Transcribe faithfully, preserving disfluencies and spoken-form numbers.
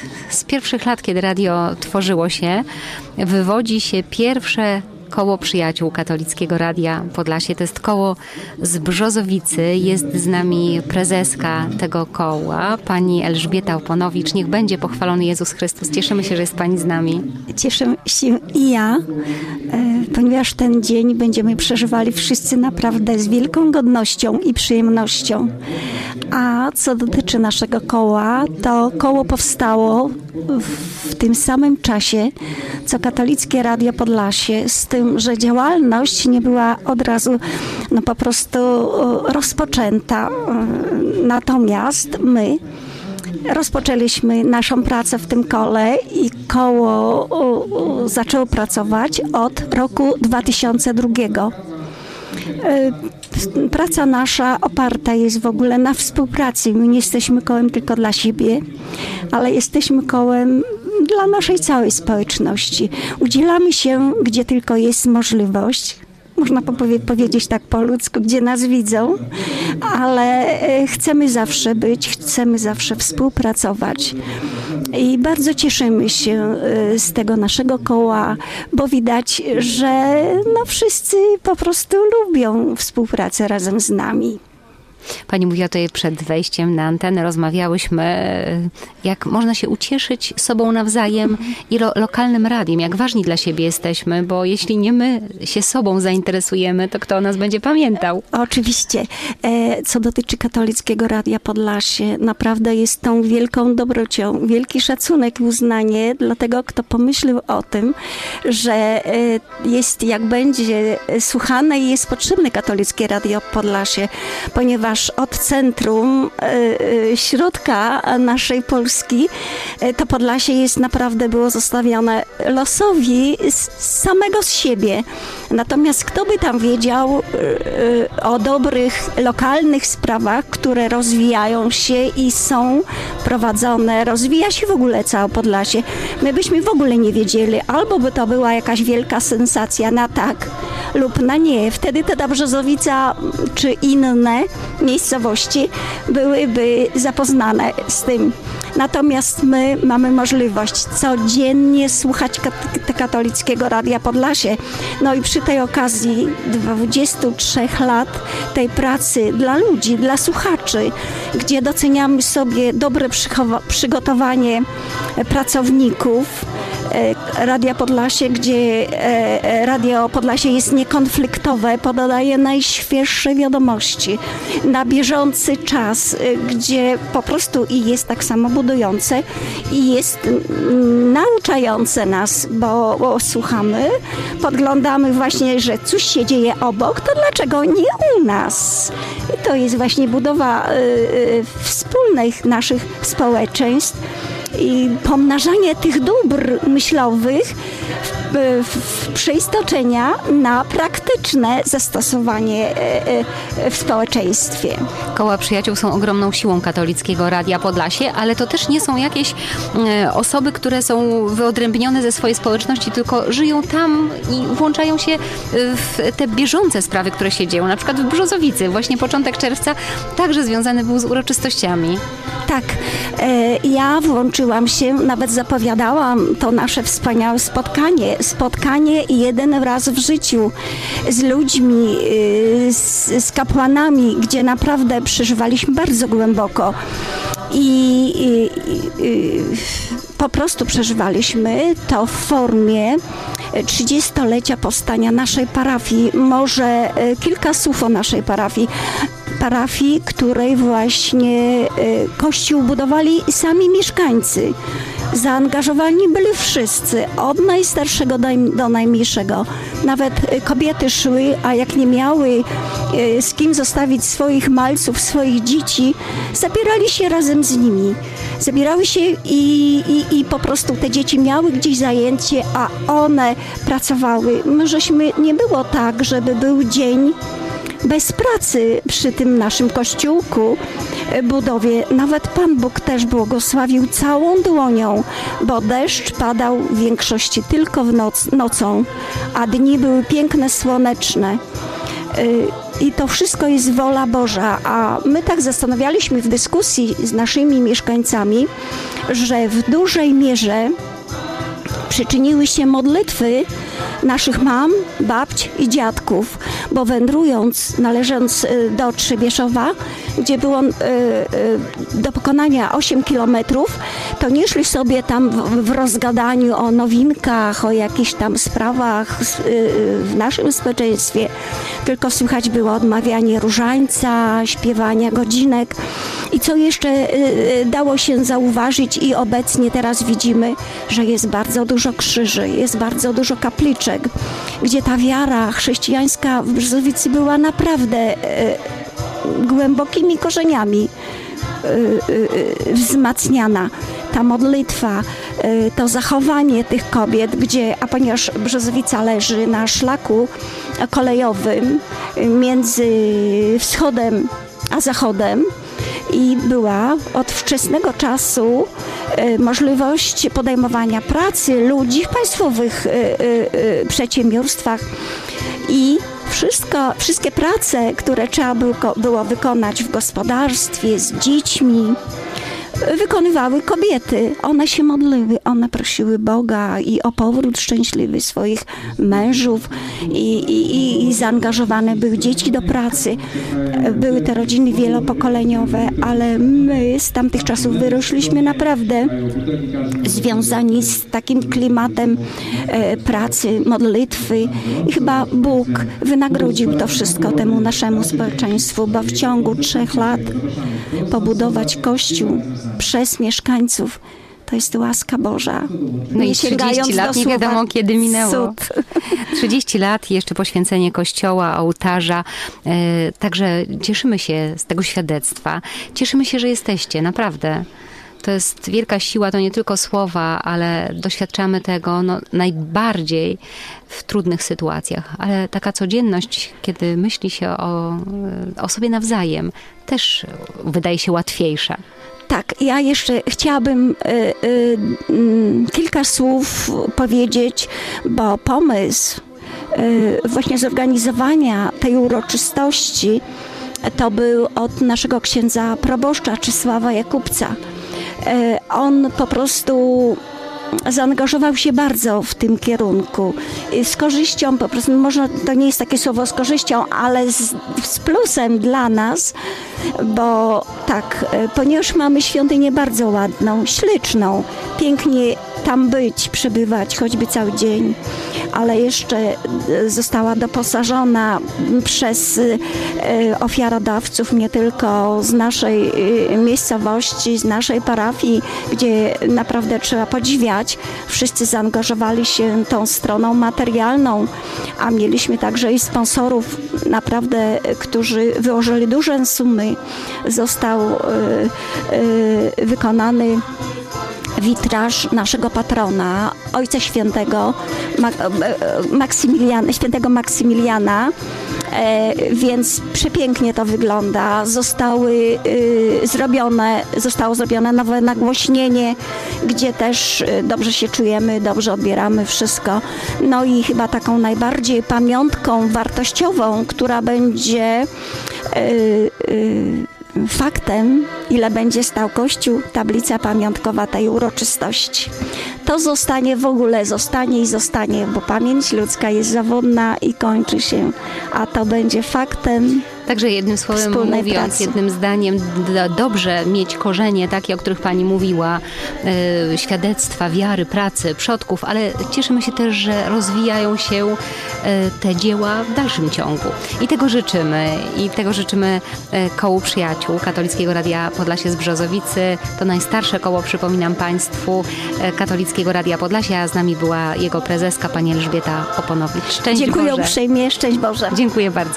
z pierwszych lat, kiedy radio tworzyło się, wywodzi się pierwsze koło przyjaciół Katolickiego Radia Podlasie. To jest koło z Brzozowicy. Jest z nami prezeska tego koła, pani Elżbieta Oponowicz. Niech będzie pochwalony Jezus Chrystus. Cieszymy się, że jest pani z nami. Cieszę się i ja, ponieważ ten dzień będziemy przeżywali wszyscy naprawdę z wielką godnością i przyjemnością. A co dotyczy naszego koła, to koło powstało w tym samym czasie, co Katolickie Radio Podlasie, z tym, że działalność nie była od razu no, po prostu rozpoczęta. Natomiast my rozpoczęliśmy naszą pracę w tym kole i koło zaczęło pracować od roku dwa tysiące drugiego. Praca nasza oparta jest w ogóle na współpracy. My nie jesteśmy kołem tylko dla siebie, ale jesteśmy kołem dla naszej całej społeczności. Udzielamy się, gdzie tylko jest możliwość. Można powiedzieć tak po ludzku, gdzie nas widzą, ale chcemy zawsze być, chcemy zawsze współpracować. I bardzo cieszymy się z tego naszego koła, bo widać, że no wszyscy po prostu lubią współpracę razem z nami. Pani mówiła tutaj przed wejściem na antenę, rozmawiałyśmy, jak można się ucieszyć sobą nawzajem i lo- lokalnym radiem, jak ważni dla siebie jesteśmy, bo jeśli nie my się sobą zainteresujemy, to kto o nas będzie pamiętał? Oczywiście. Co dotyczy Katolickiego Radia Podlasie, naprawdę jest tą wielką dobrocią, wielki szacunek i uznanie dla tego, kto pomyślił o tym, że jest, jak będzie słuchane i jest potrzebne Katolickie Radio Podlasie, ponieważ od centrum y, środka naszej Polski y, to Podlasie jest naprawdę było zostawione losowi z samego z siebie. Natomiast kto by tam wiedział y, y, o dobrych, lokalnych sprawach, które rozwijają się i są prowadzone, rozwija się w ogóle całe Podlasie. My byśmy w ogóle nie wiedzieli, albo by to była jakaś wielka sensacja na tak lub na nie. Wtedy ta Brzozowica czy inne miejscowości byłyby zapoznane z tym. Natomiast my mamy możliwość codziennie słuchać kat- Katolickiego Radia Podlasie. No i przy tej okazji dwudziestu trzech lat tej pracy dla ludzi, dla słuchaczy, gdzie doceniamy sobie dobre przychowa- przygotowanie pracowników Radia Podlasie, gdzie Radio Podlasie jest niekonfliktowe, podaje najświeższe wiadomości na bieżący czas, gdzie po prostu i jest tak samo budujące i jest nauczające nas, bo, bo słuchamy, podglądamy właśnie, że coś się dzieje obok, to dlaczego nie u nas? I to jest właśnie budowa y, wspólnych naszych społeczeństw i pomnażanie tych dóbr myślowych w, w, przeistoczenia na praktyczne zastosowanie w społeczeństwie. Koła przyjaciół są ogromną siłą Katolickiego Radia Podlasie, ale to też nie są jakieś osoby, które są wyodrębnione ze swojej społeczności, tylko żyją tam i włączają się w te bieżące sprawy, które się dzieją. Na przykład w Brzozowicy, właśnie początek czerwca, także związany był z uroczystościami. Tak, ja włączyłam się, nawet zapowiadałam to nasze wspaniałe spotkanie. Spotkanie jeden raz w życiu z ludźmi, z, z kapłanami, gdzie naprawdę przeżywaliśmy bardzo głęboko. I, i, i po prostu przeżywaliśmy to w formie trzydziestolecia powstania naszej parafii. Może kilka słów o naszej parafii. Parafii, której właśnie kościół budowali sami mieszkańcy. Zaangażowani byli wszyscy, od najstarszego do najmniejszego. Nawet kobiety szły, a jak nie miały z kim zostawić swoich malców, swoich dzieci, zabierali się razem z nimi. Zabierały się i, i, i po prostu te dzieci miały gdzieś zajęcie, a one pracowały. My żeśmy, nie było tak, żeby był dzień bez pracy przy tym naszym kościółku, budowie. Nawet Pan Bóg też błogosławił całą dłonią, bo deszcz padał w większości tylko w noc, nocą, a dni były piękne, słoneczne. i to wszystko jest wola Boża. A my tak zastanawialiśmy w dyskusji z naszymi mieszkańcami, że w dużej mierze przyczyniły się modlitwy naszych mam, babć i dziadków, bo wędrując, należąc do Trzebieszowa, gdzie było y, y, do pokonania osiem kilometrów, to nie szli sobie tam w, w rozgadaniu o nowinkach, o jakichś tam sprawach y, w naszym społeczeństwie, tylko słychać było odmawianie różańca, śpiewania godzinek. I co jeszcze y, dało się zauważyć i obecnie teraz widzimy, że jest bardzo dużo krzyży, jest bardzo dużo kapliczek, gdzie ta wiara chrześcijańska w Brzozowicy była naprawdę y, głębokimi korzeniami y, y, wzmacniana. Ta modlitwa, y, to zachowanie tych kobiet, gdzie, a ponieważ Brzozowica leży na szlaku kolejowym między wschodem a zachodem, i była od wczesnego czasu y, możliwość podejmowania pracy ludzi w państwowych y, y, y, przedsiębiorstwach i wszystko, wszystkie prace, które trzeba było, było wykonać w gospodarstwie z dziećmi, wykonywały kobiety. One się modliły, one prosiły Boga i o powrót szczęśliwy swoich mężów i, i, i zaangażowane były dzieci do pracy. Były to rodziny wielopokoleniowe, ale my z tamtych czasów wyrośliśmy naprawdę związani z takim klimatem e, pracy, modlitwy i chyba Bóg wynagrodził to wszystko temu naszemu społeczeństwu, bo w ciągu trzech lat pobudować Kościół przez mieszkańców, to jest łaska Boża. No i trzydzieści lat, nie wiadomo kiedy minęło. Cud. trzydzieści lat, jeszcze poświęcenie kościoła, ołtarza. E, także cieszymy się z tego świadectwa. Cieszymy się, że jesteście, naprawdę. To jest wielka siła, to nie tylko słowa, ale doświadczamy tego no, najbardziej w trudnych sytuacjach. Ale taka codzienność, kiedy myśli się o, o sobie nawzajem, też wydaje się łatwiejsza. Tak, ja jeszcze chciałabym y, y, y, kilka słów powiedzieć, bo pomysł y, właśnie zorganizowania tej uroczystości to był od naszego księdza proboszcza Czesława Jakubca. Y, on po prostu zaangażował się bardzo w tym kierunku. Z korzyścią, po prostu, może to nie jest takie słowo z korzyścią, ale z, z plusem dla nas, bo tak, ponieważ mamy świątynię bardzo ładną, śliczną, pięknie tam być, przebywać, choćby cały dzień, ale jeszcze została doposażona przez ofiarodawców nie tylko z naszej miejscowości, z naszej parafii, gdzie naprawdę trzeba podziwiać. Wszyscy zaangażowali się tą stroną materialną, a mieliśmy także i sponsorów naprawdę, którzy wyłożyli duże sumy. Został wykonany witraż naszego patrona, Ojca Świętego Maksymiliana, świętego Maksymiliana, e, więc przepięknie to wygląda. Zostały y, zrobione, zostało zrobione nowe nagłośnienie, gdzie też dobrze się czujemy, dobrze odbieramy wszystko. No i chyba taką najbardziej pamiątką wartościową, która będzie y, y, faktem, ile będzie stał Kościół, tablica pamiątkowa tej uroczystości. To zostanie w ogóle, zostanie i zostanie, bo pamięć ludzka jest zawodna i kończy się, a to będzie faktem. Także jednym słowem mówiąc, pracy. jednym zdaniem, d- dobrze mieć korzenie takie, o których Pani mówiła, e, świadectwa, wiary, pracy, przodków, ale cieszymy się też, że rozwijają się e, te dzieła w dalszym ciągu. I tego życzymy. I tego życzymy e, kołu przyjaciół Katolickiego Radia Podlasie z Brzozowicy. To najstarsze koło, przypominam Państwu, e, Katolickiego Radia Podlasia, a z nami była jego prezeska, pani Elżbieta Oponowicz. Szczęść Dziękuję Boże. uprzejmie, szczęść Boże. Dziękuję bardzo.